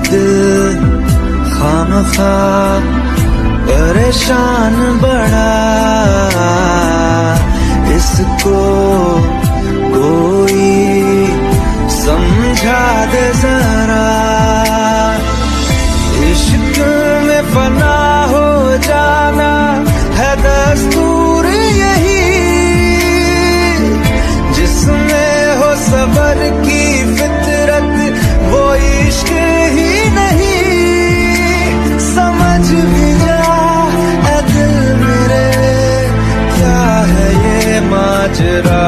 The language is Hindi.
दिल खामखा परेशान बड़ा, इसको कोई समझा दे जरा। इश्क में फना हो जाना है दस्तूर यही, जिसमें हो सबर की फितरत वो इश्क ही नहीं। समझ भी जा ऐ दिल मेरे, क्या है ये माजरा।